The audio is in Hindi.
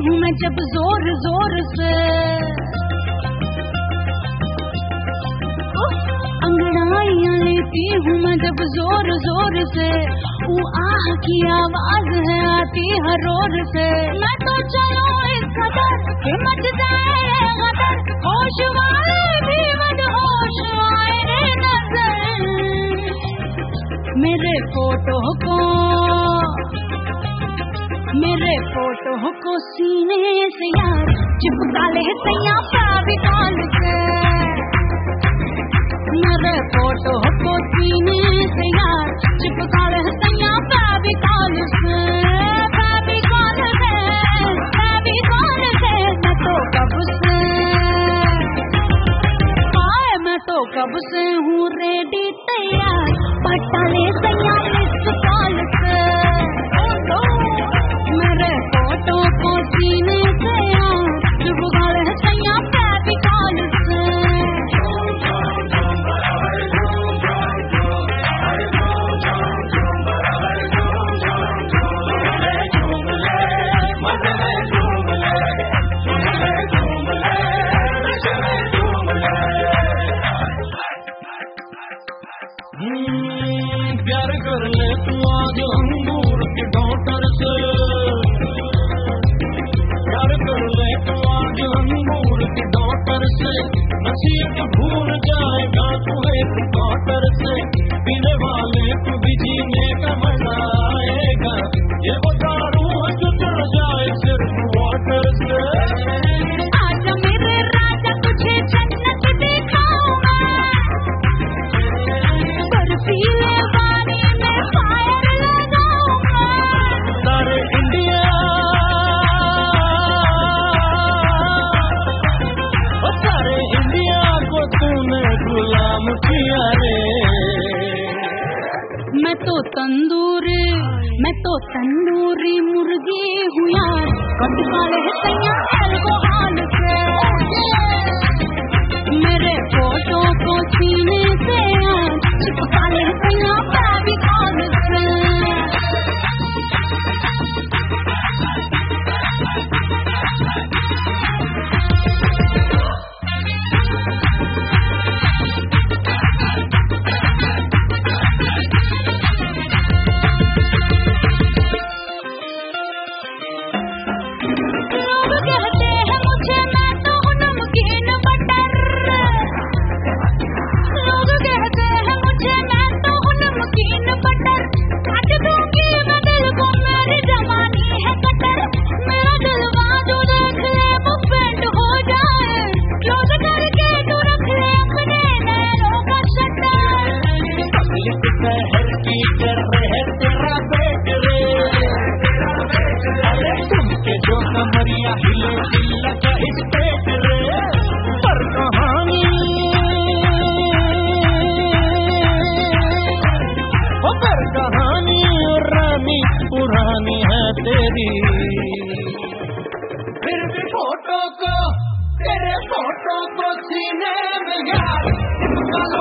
हूँ मैं जब जोर जोर से, अंगड़ाइयाँ लेती हूँ मैं जब जोर जोर से, वो आह की आवाज है आती हर रोर से। मैं तो चलो इस कदर कि मच जाए गदर, होश वाले भी मदहोश आए रे नजर। मेरे फोटो को सीने से यार चिपका ले सैया फेविकॉल से। मेरे फोटो को सीने से यार चिपका ले सैया फेविकॉल से। फेविकॉल से मैं तो कब से हूँ रेडी तैयार, पटा ले सैया मिस कॉल से। मेरे फोटो को सीने से यार चिपका ले सैया फेविकॉल से। प्यार कर ले तू आज अंगूर के डॉक्टर से, प्यार कर ले तू आज अंगूर के डॉक्टर से। नसीब भूल जाएगा तू एक डॉक्टर से, पीने वाले तू भी जीने का मजा आएगा। ये वो दारू है जो चढ़ जाए सिर्फ वाटर से। आजा मेरे राजा तुझे जन्नत दिखाऊंगा, बर्फीले पानी में फायर लगाऊंगा। सारे इंडिया को तूने गुलाम किया रे। मैं तो तंदूरी मुर्गी हूँ यार, कटवा ले सैया अल्कोहल से। मेरे फोटो को सीने से यार चिपका ले सैया फेविकॉल से। पुरानी है तेरी, फिर भी तेरे फोटो को सीने में यार